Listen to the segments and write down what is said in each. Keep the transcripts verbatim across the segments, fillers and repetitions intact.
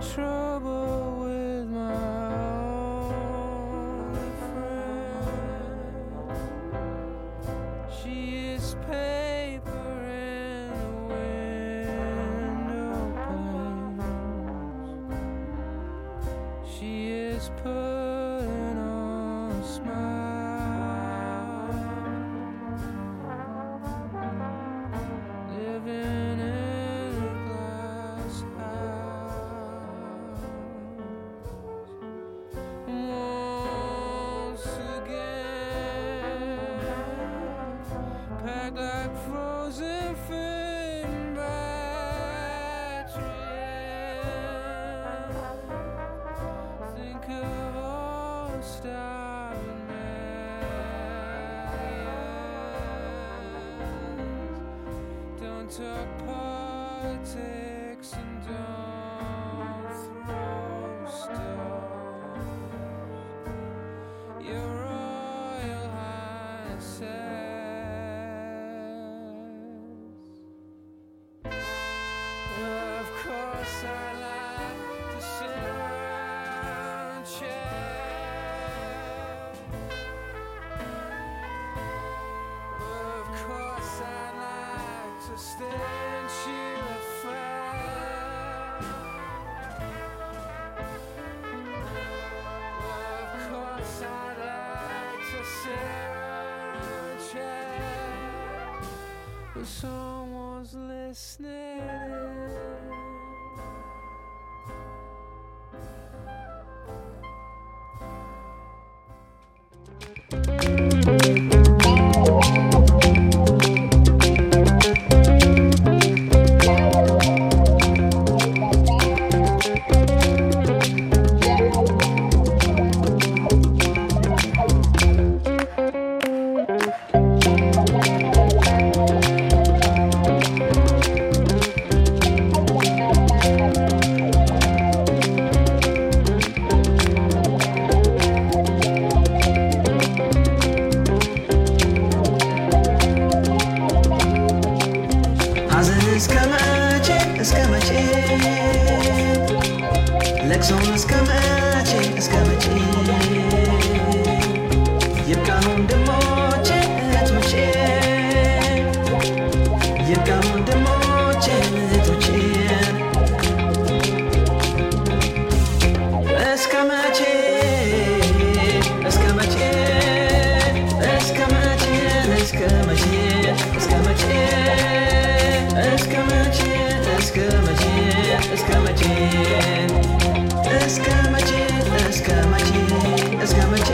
trouble with my only friend. She is paper in the window panes. She is putting on a smile, living in a glass house. Once again, packed like frozen fruit and battery. Think of all the starving millions. Don't talk politics and don't throw stones. Your Royal Highnesses. Of course I like to sit around and chat. Of course I like to stay and chew a fat. Of course I like to sit around and chat, but someone's listening. ሐዘን እስከ መቼ እስከ መቼ ለቅሶን እስከ መቼ እስከ መቼ ይብቃን ወንድሞቼ እህቶቼ ይብቃን ወንድሞቼ እህቶቼ እስከ መቼ እስከ መቼ እስከ መቼ እስከ መቼ እስከ መቼ እስከ መቼ እስከ መቼ እስከ መቼ እስከ መቼ እስከ መቼ እስከ መቼ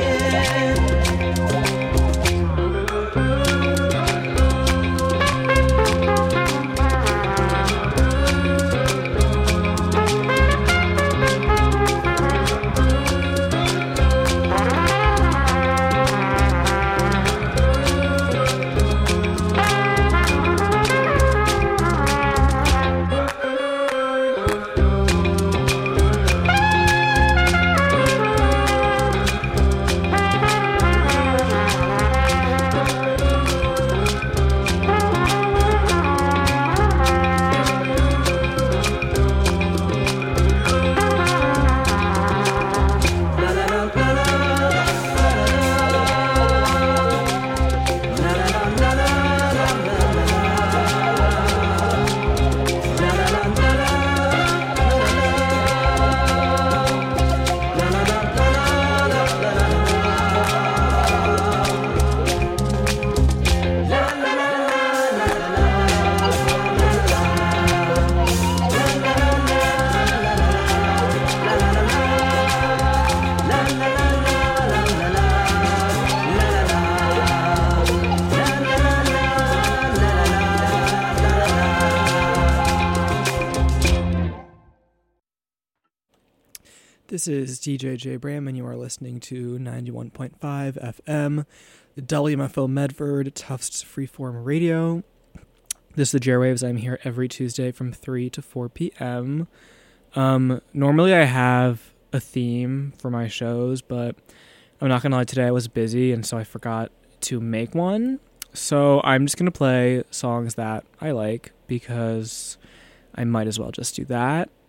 This is D J J Bram, and you are listening to ninety-one point five F M, W M F O Medford, Tufts Freeform Radio. This is the J-Waves. I'm here every Tuesday from three to four p.m. Um, normally I have a theme for my shows, but I'm not going to lie, today I was busy, and so I forgot to make one. So I'm just going to play songs that I like, because I might as well just do that.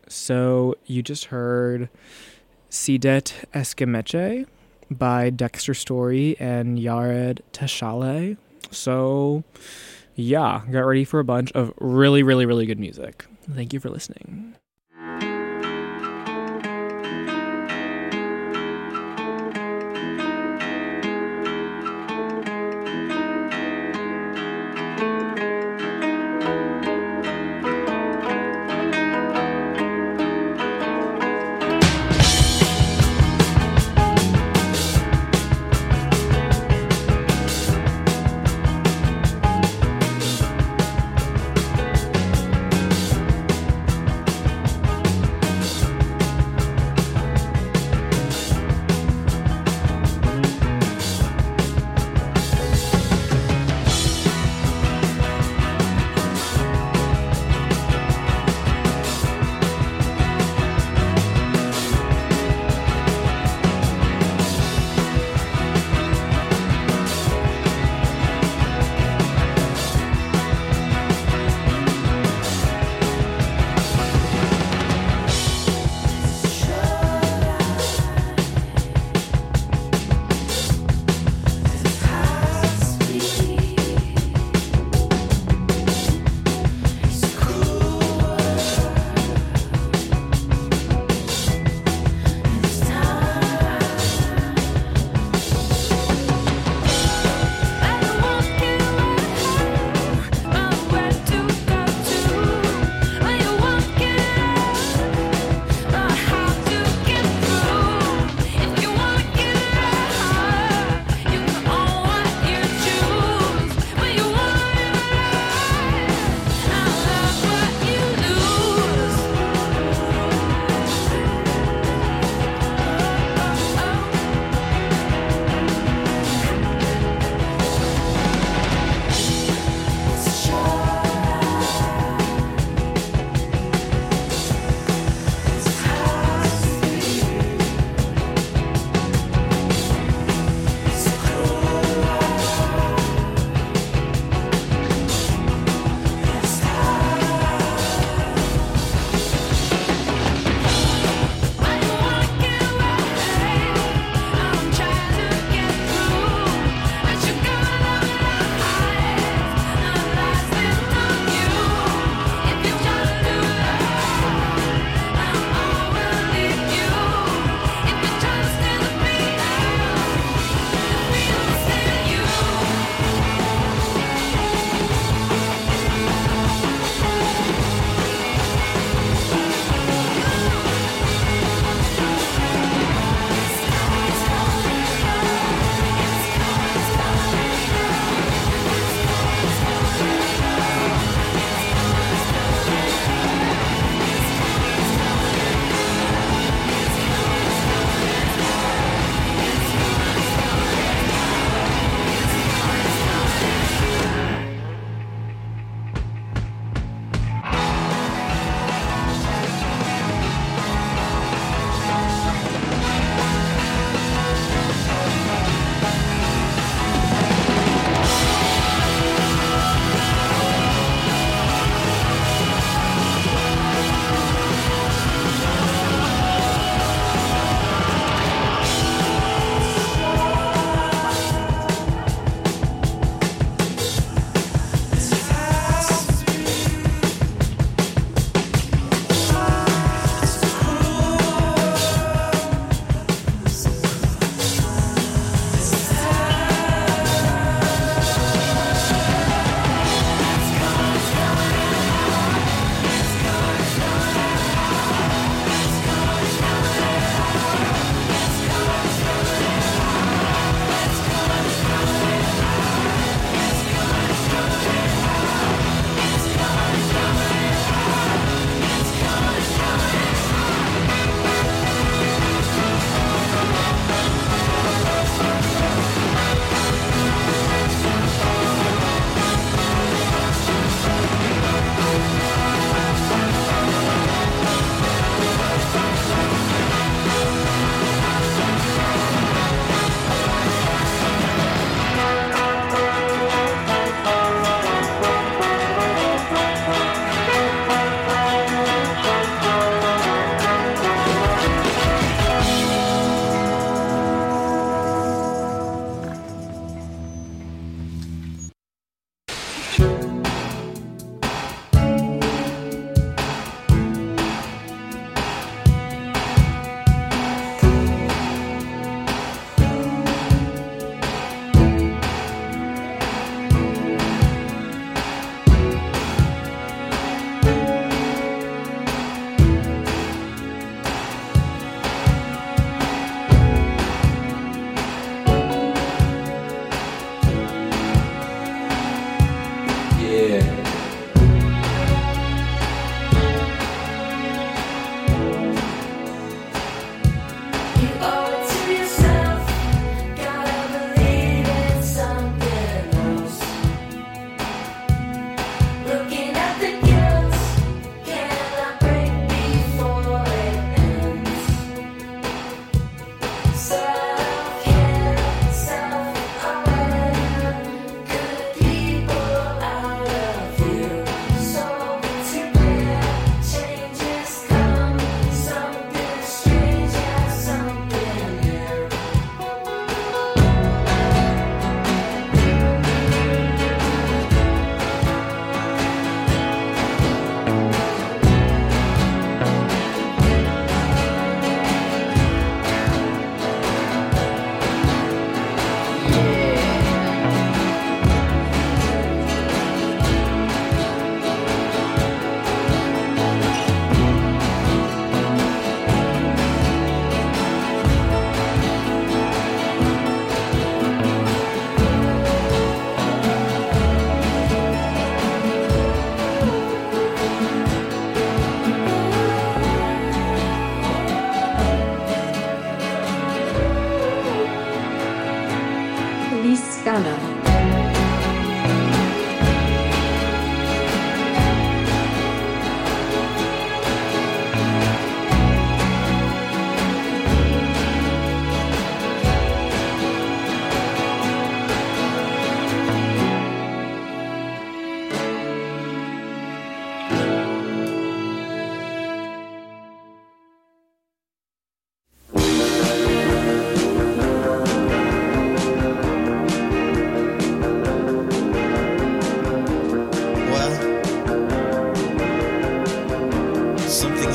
So you just heard Sidet Eskemeche by Dexter Story and Yared Teshale. So yeah, get ready for a bunch of really, really, really good music. Thank you for listening.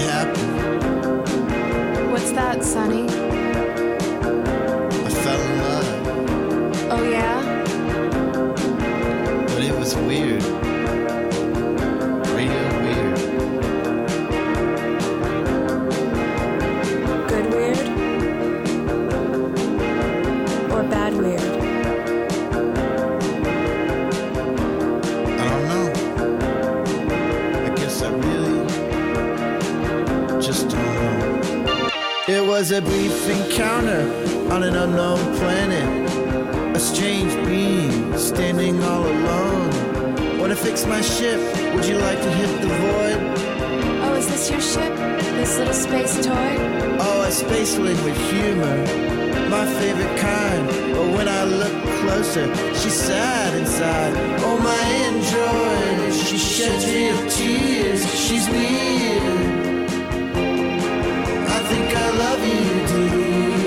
happened. What's that, Sonny? I fell in love, Oh, yeah? but it was weird. Real weird. Good weird? Or bad weird? I don't know. I guess I really just don't know. It was a brief encounter on an unknown planet. A strange being standing all alone. Wanna fix my ship? Would you like to hit the void? Oh, is this your ship? This little space toy? Oh, a spaceling with humor, my favorite kind. But when I look closer, she's sad inside. Oh, my android, she sheds real tears. She's weird. I think I love you, dear.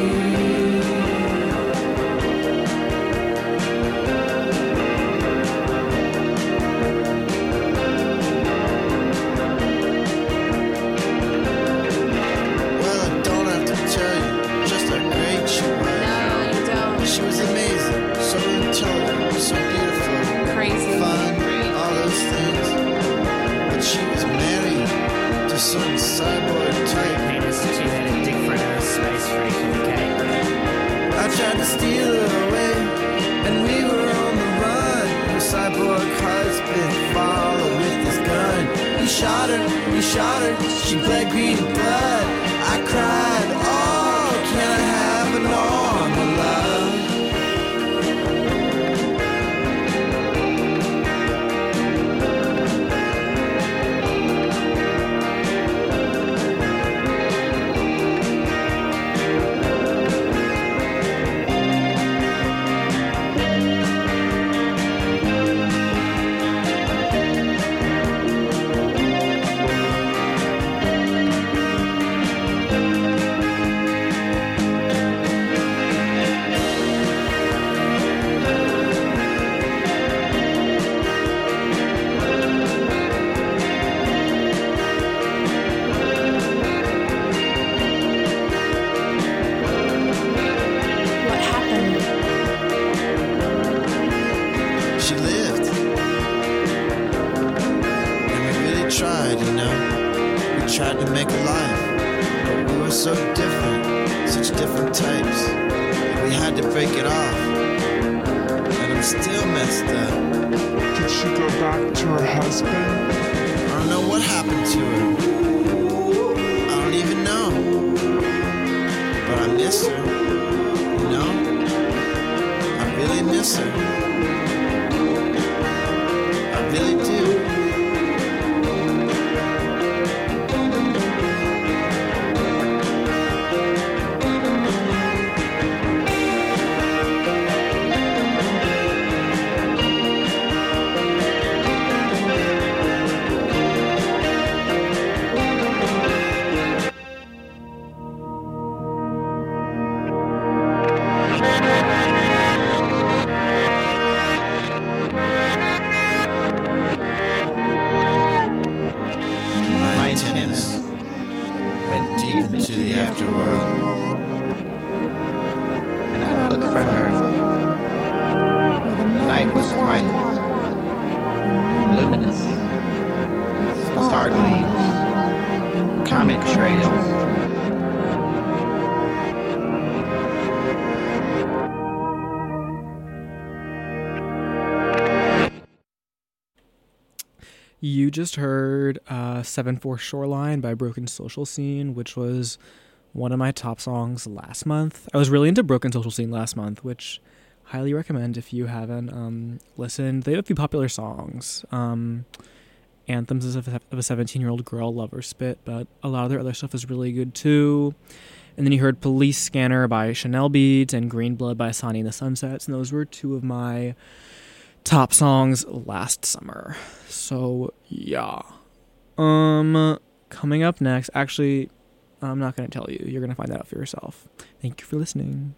Well, I don't have to tell you just how great she was. No, you don't. She was amazing, so intelligent, so beautiful, Crazy. fun, all those things. But she was married to some cyborg type. Penis, two-headed, dick-fronted, space freak, okay? I tried to steal her away, and we were on the run. Her cyborg husband followed with his gun. He shot her, he shot her, she bled green blood. I cried, oh, can I have a normal love? What happened? She lived. And we really tried, you know. We tried to make a life. But we were so different, such different types. We had to break it off. And I'm still messed up. Did she go back to her husband? I don't know what happened to her. I don't even know. But I miss her. You know? I really miss her. I really do. My antennas went deep into the afterworld. And I looked for her. The night was white, luminous, star gleams, comet trails. You just heard uh, seven four Shoreline by Broken Social Scene, which was one of my top songs last month. I was really into Broken Social Scene last month, which highly recommend if you haven't um, listened. They have a few popular songs. Um, Anthems of a seventeen-year-old girl, Love or Spit, but a lot of their other stuff is really good too. And then you heard Police Scanner by Chanel Beads and Green Blood by Sonny and the Sunsets, and those were two of my top songs last summer. So yeah. Um coming up next, actually I'm not going to tell you. You're going to find that out for yourself. Thank you for listening.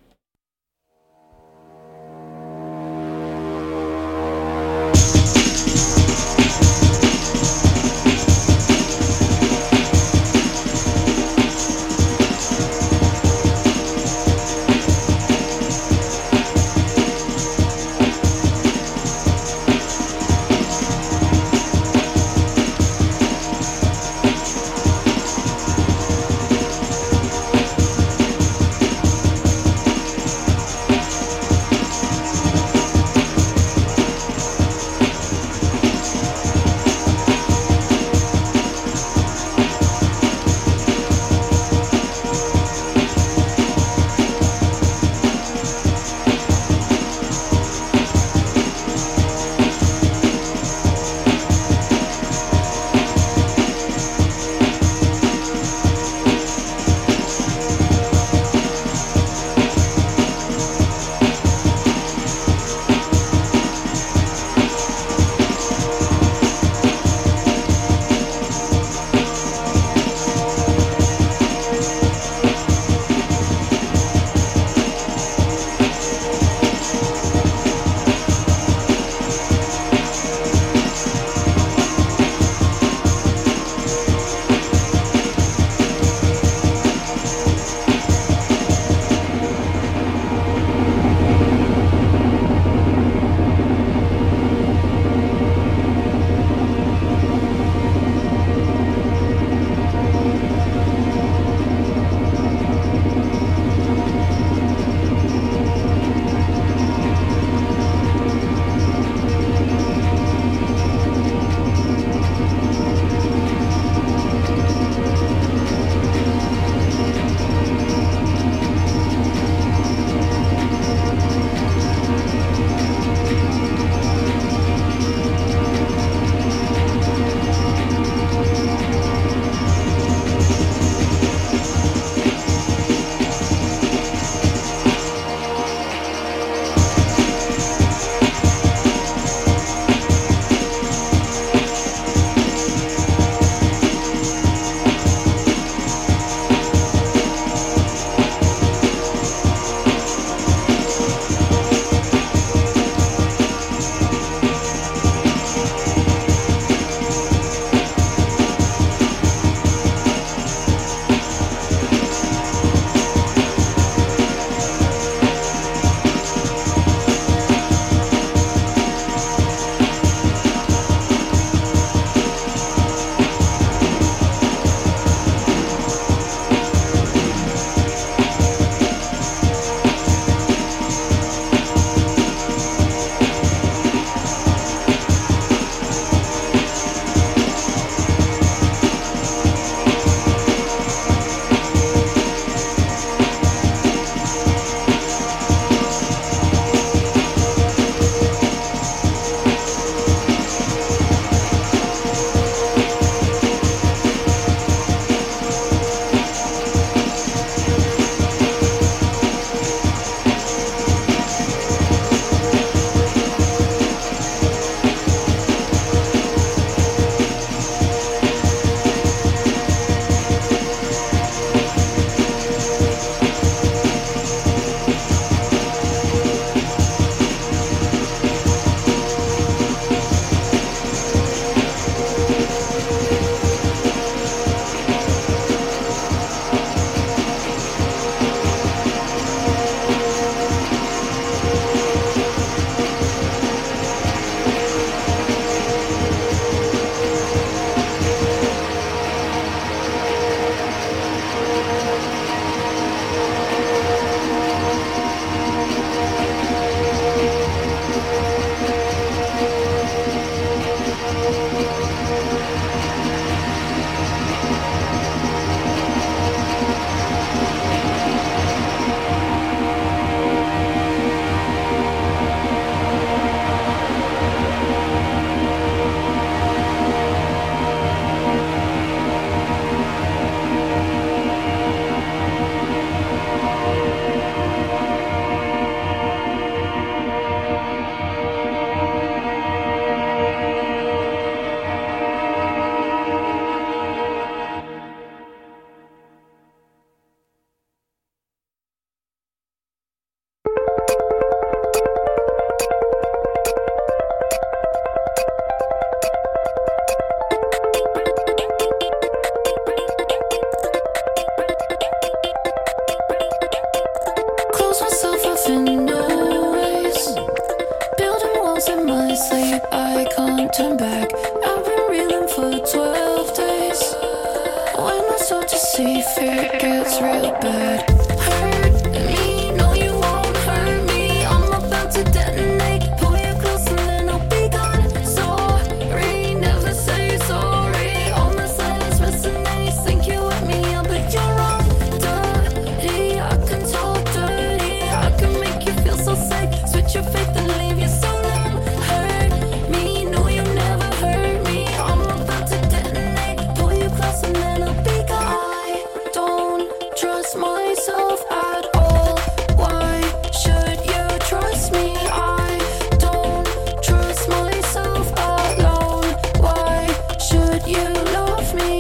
fear it gets real bad. Hurt me, no you won't hurt me. I'm about to detonate. Pull you close and then I'll be gone. Sorry, never say sorry. All my silence resonates. Think you wet me up, but you're wrong. Dirty, I can talk dirty. I can make you feel so safe. Switch your faith and leave you so long. Hurt me, no you never hurt me. I'm about to detonate. Pull you close and then I'll be gone. I don't trust myself at all. Why should you trust me? I don't trust myself alone. Why should you love me?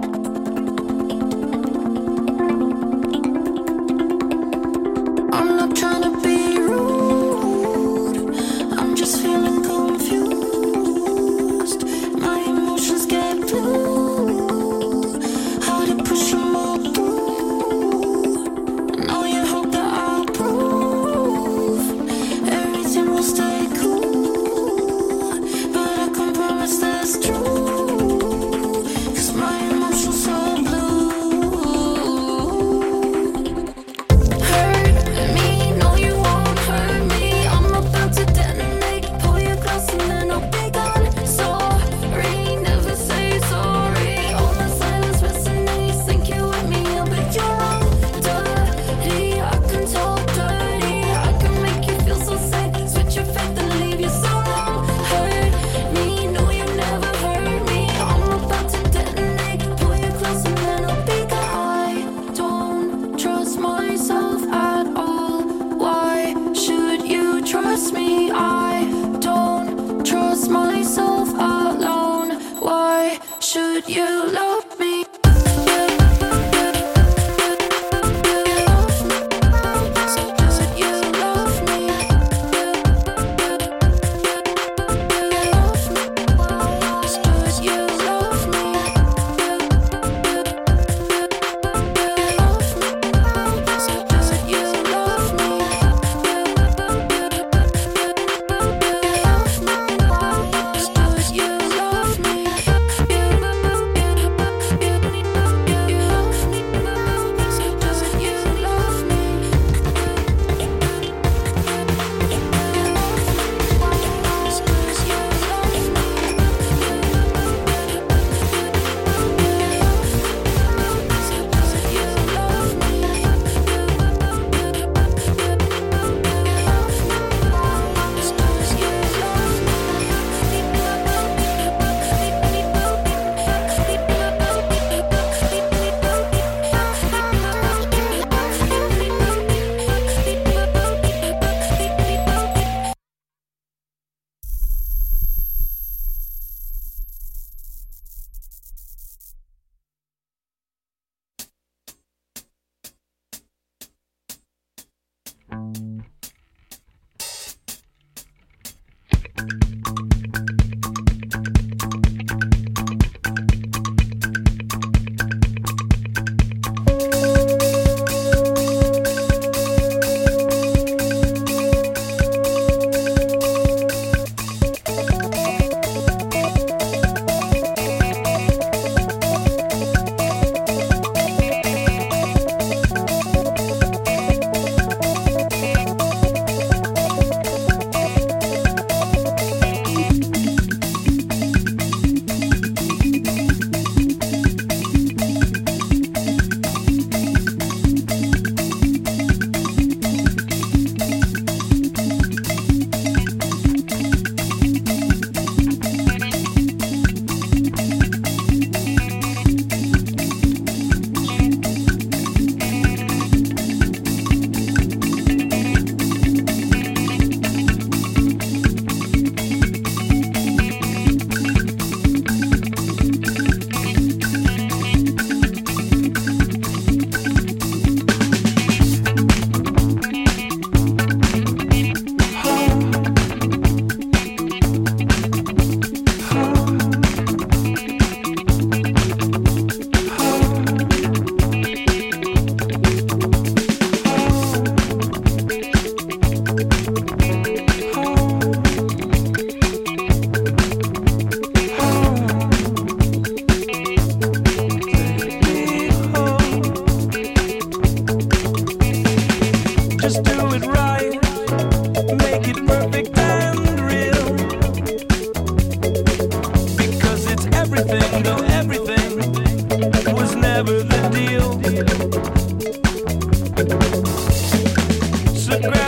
I'm not trying to be rude. I'm just feeling confused. My emotions get blue. How to push them all through. Now you're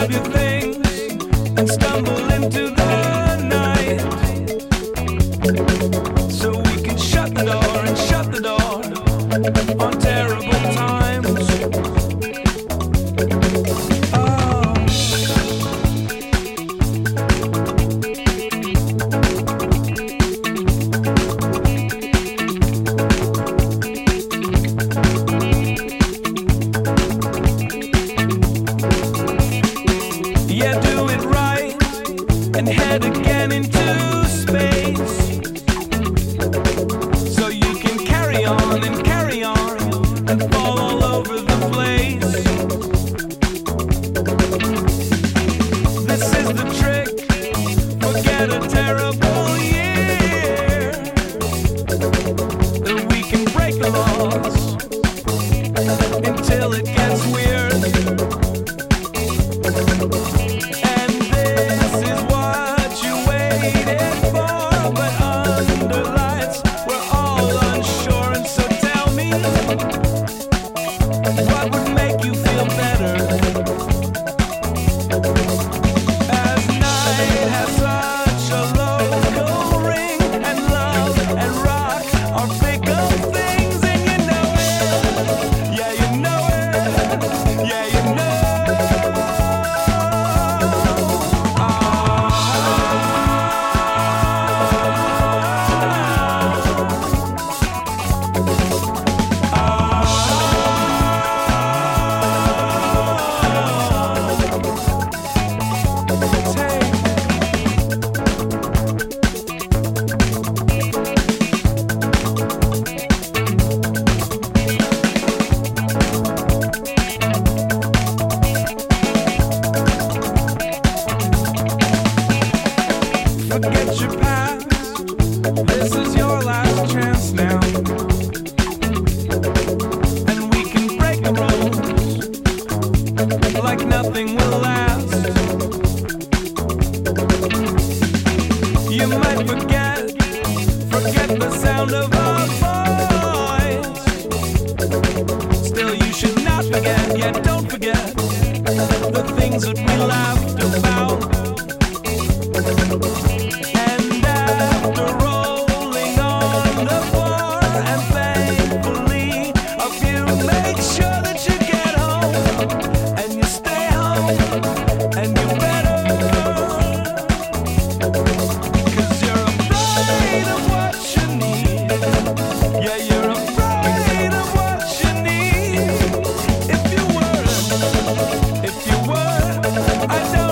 up your things and stumble into the night, so we can shut the door and shut the door on terrible times. Oh. Yeah, do it right and head again into space, so you can carry on and carry on and fall all over the place. This is the trick, forget a terrible year, that we can break the laws until it gets weird. And this is what you waited for, but under lights we're all unsure. And so tell me, what would make you feel better? As night has such a local ring, and love and rock are bigger things, and you know it. Yeah, you know it. Yeah, you know. Forget your past, this is your last chance now, and we can break the rules like nothing will last. You might forget, forget the sound of our voice. Still you should not forget, yet don't forget the things that we laughed about. And after rolling on the floor, and thankfully a few make sure that you get home, and you stay home, and you better, 'cause you're afraid of what you need. Yeah, you're afraid of what you need. If you were, if you were, I know.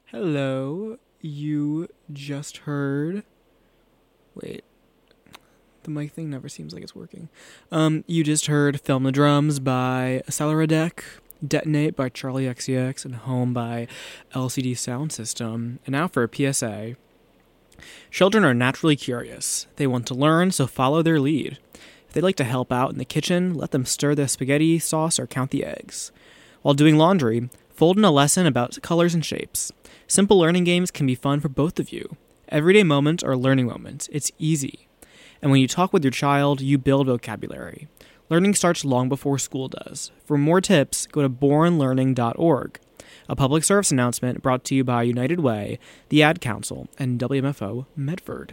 Hello, you just heard. Wait, the mic thing never seems like it's working. Um, you just heard Film the Drums by Aceleradec, Detonate by Charlie X C X, and Home by L C D Sound System. And now for a P S A. Children are naturally curious. They want to learn, so follow their lead. If they'd like to help out in the kitchen, let them stir the spaghetti sauce or count the eggs. While doing laundry, fold in a lesson about colors and shapes. Simple learning games can be fun for both of you. Everyday moments are learning moments. It's easy. And when you talk with your child, you build vocabulary. Learning starts long before school does. For more tips, go to born learning dot org. A public service announcement brought to you by United Way, the Ad Council, and W M F O Medford.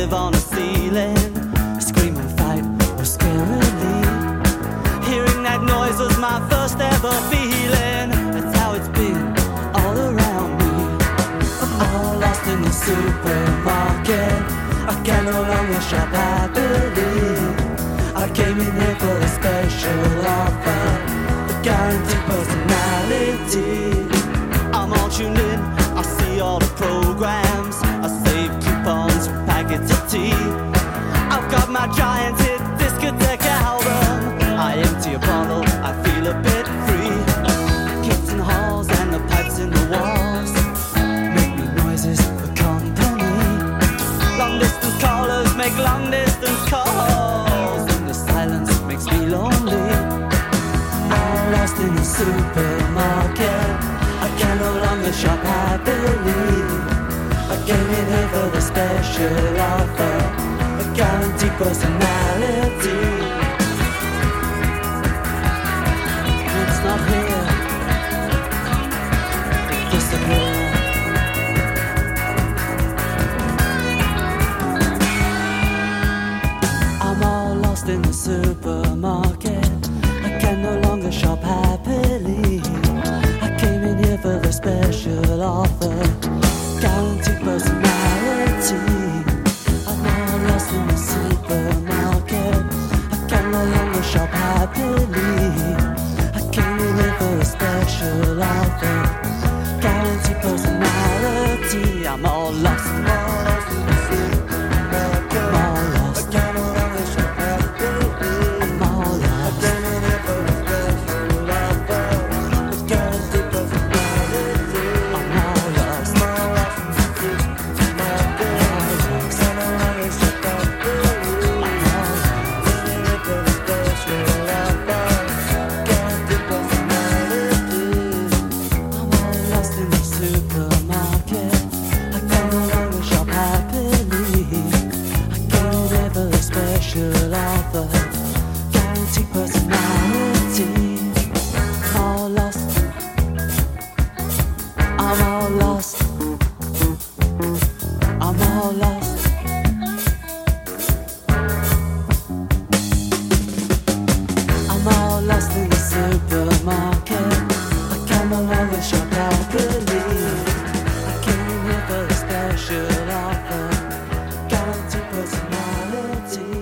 live on a ceiling, scream and fight or scarily. Hearing that noise was my first ever feeling. That's how it's been all around me. I'm all lost in the supermarket. I can no longer shop happily. I came in here for a special offer, a guaranteed personality. I'm all tuned in, I see all the programs, I save coupons for packets of tea. I've got my giant hit discotheque album. I empty a bottle, I feel a bit free. Kids in the halls and the pipes in the walls make me noises for company. Long distance callers make long distance calls, and the silence makes me lonely. I'm lost in the supermarket. I can no longer shop happily. I came in here for the special offer, a guaranteed personality. It's not here, disappear. I'm all lost in the supermarket. I can no longer shop happily. I came in here for the special offer, guaranteed personality. I'm all lost in the supermarket. I can no longer shop happily. I came in here for a special offer, guaranteed personality. I'm all lost, all lost in the supermarket. I'm all lost. I can no longer shop happily. I'm all lost. I came in here for a special offer, a guaranteed personality. I'm all lost. I'm all lost in the supermarket. I'm all lost. I no longer shop happily. I'm all lost. Came in here for a special offer, guaranteed personality. I'm all lost in the supermarket. I can no longer shop happily. I came here for a special offer, guaranteed personality. I'm all lost. I'm all lost. I'm all lost. I'm all lost in the supermarket. I can no longer shop happily. I came here for a special offer, guaranteed personality.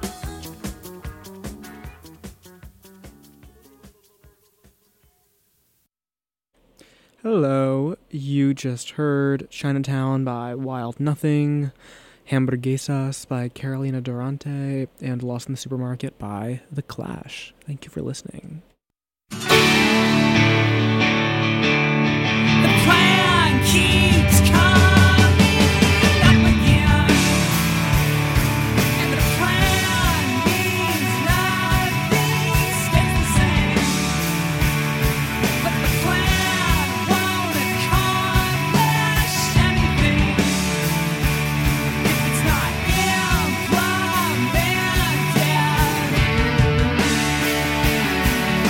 Hello, you just heard Chinatown by Wild Nothing, Hamburguesas by Carolina Durante, and Lost in the Supermarket by The Clash. Thank you for listening. The plan keeps coming up again, and the plan means nothing stays the same. But the plan won't accomplish anything if it's not implemented.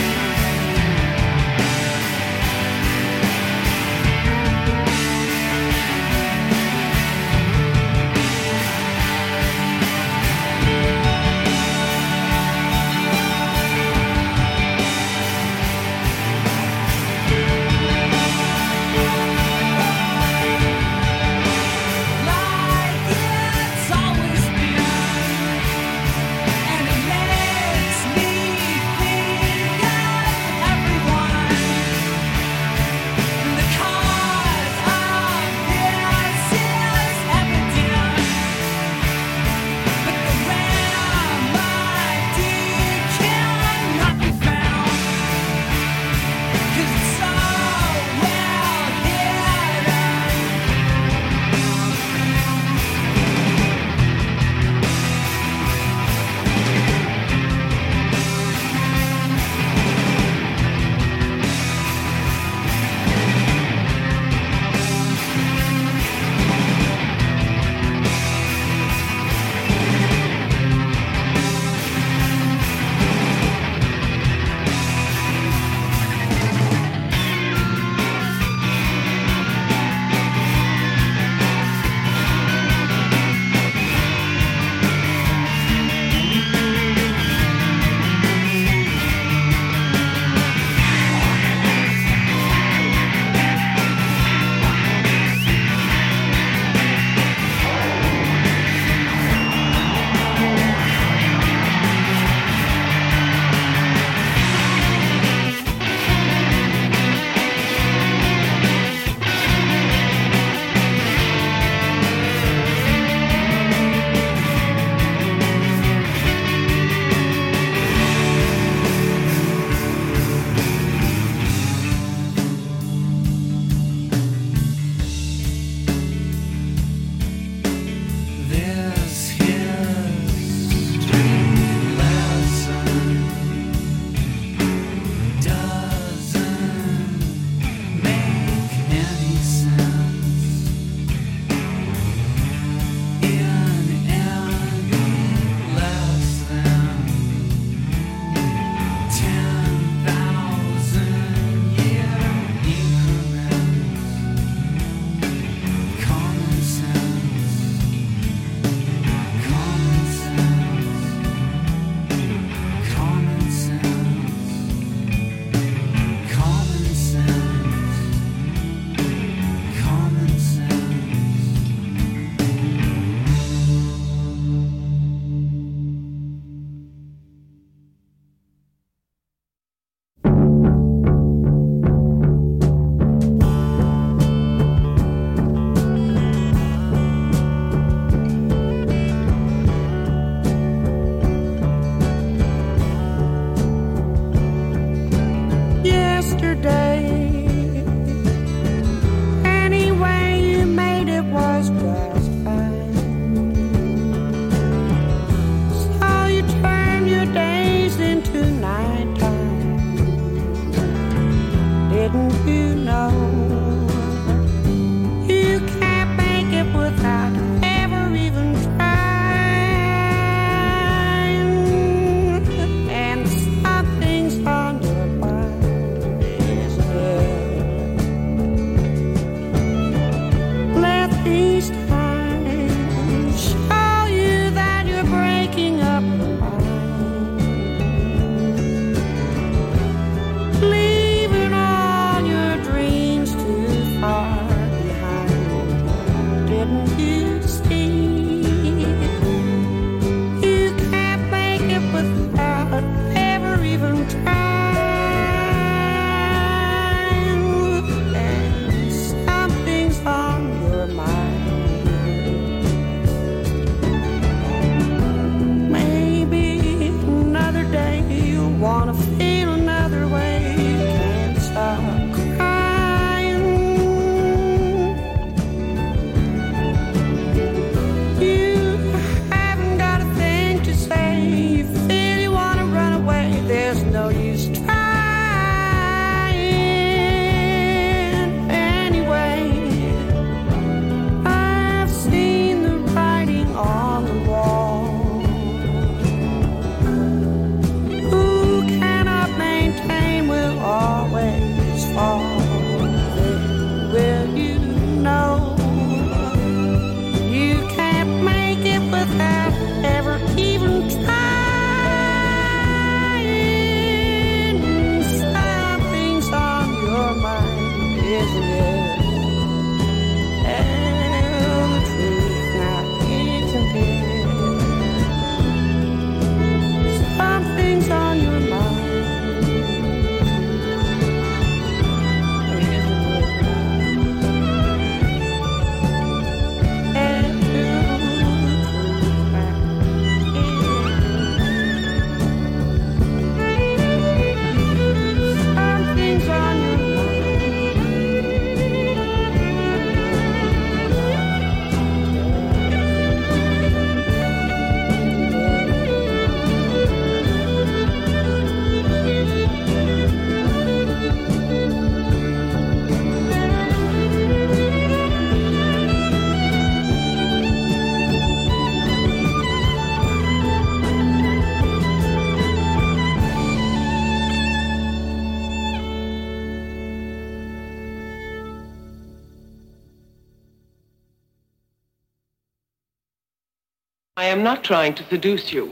I am not trying to seduce you.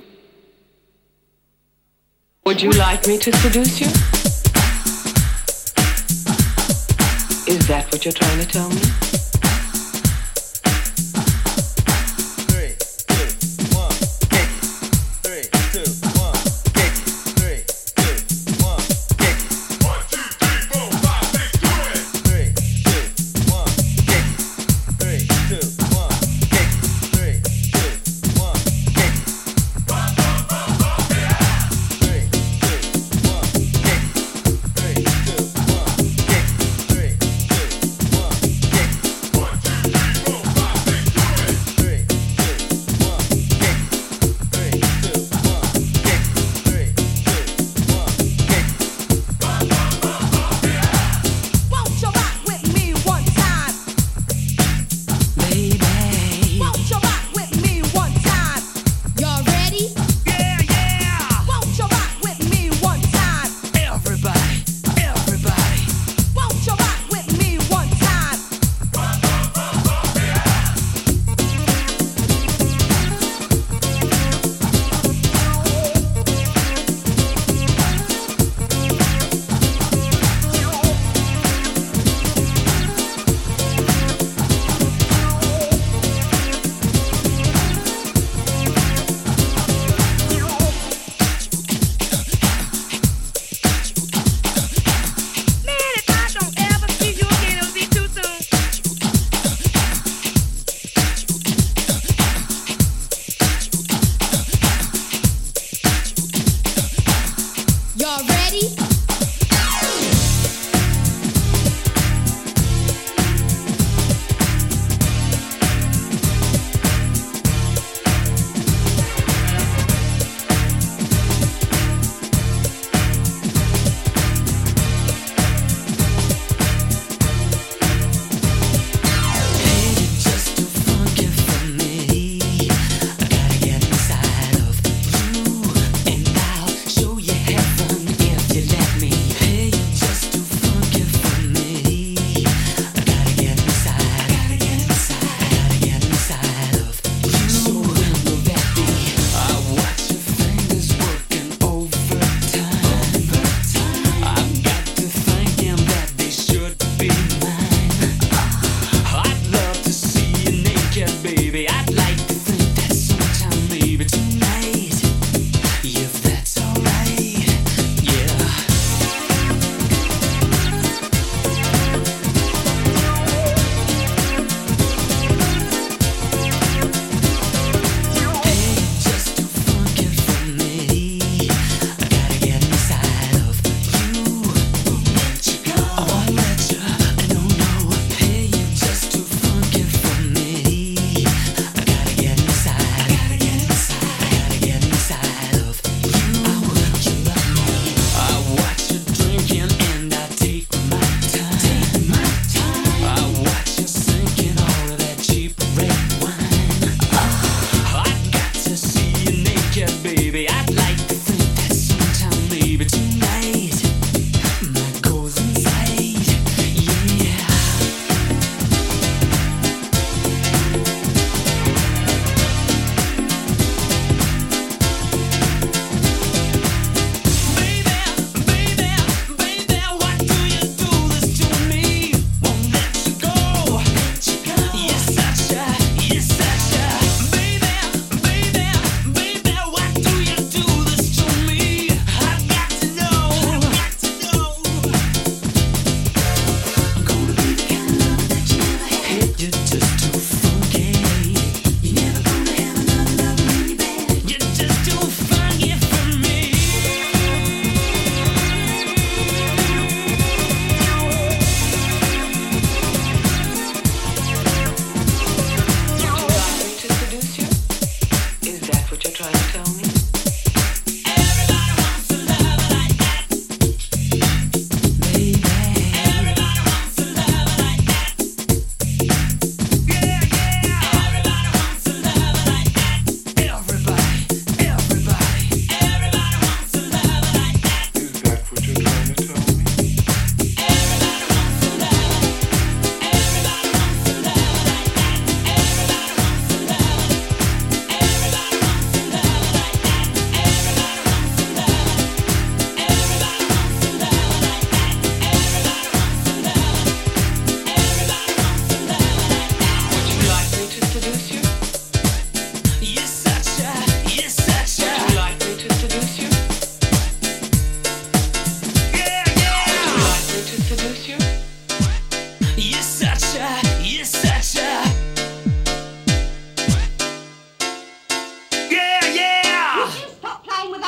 Would you like me to seduce you? Is that what you're trying to tell me? Three, two, one, kick it. Three, two, one, kick it. Three, two, one, kick it. One, two, three, four, five, six, do it. Three, two, one, kick it. Three, two, one, kick it. Three, two, one, kick it. Three, two, one, kick it. Three, two, one, kick it. Three, two, one, kick it. Three, two, one, kick it.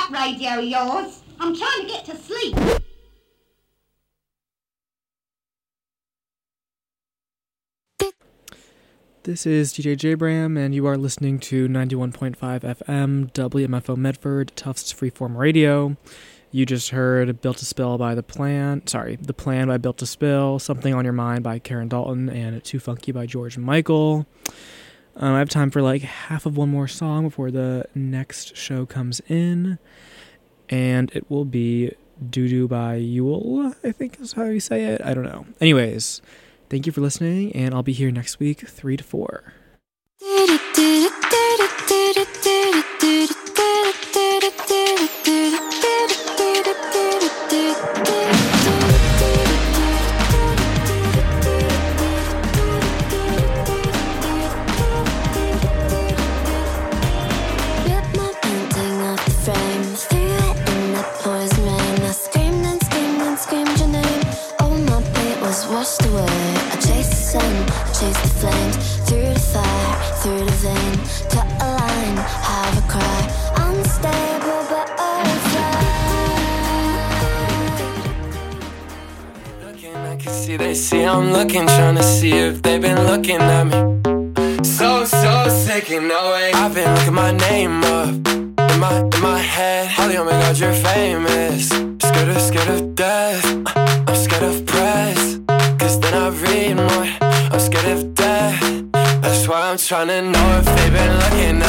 that radio of yours. I'm trying to get to sleep. This is D J J Bram, and you are listening to ninety-one point five F M, W M F O Medford, Tufts Freeform Radio. You just heard Built to Spill by The Plan, sorry, The Plan by Built to Spill, Something on Your Mind by Karen Dalton, and Too Funky by George Michael. Um, I have time for like half of one more song before the next show comes in, and it will be Doo Doo by Yule, I think is how you say it. I don't know. Anyways, thank you for listening, and I'll be here next week, three to four. Washed away, I chased the sun, I chased the flames, through the fire, through the vein, cut a line, have a cry, unstable but fly. Looking, I can see they see I'm looking, trying to see if they've been looking at me. So, so sick in no way. I've been looking my name up in my, in my head. Holly, oh my God, you're famous. Scared of, scared of death. I'm scared of press. Cause then I read more. I'm scared of death. That's why I'm trying to know if they've been looking at me.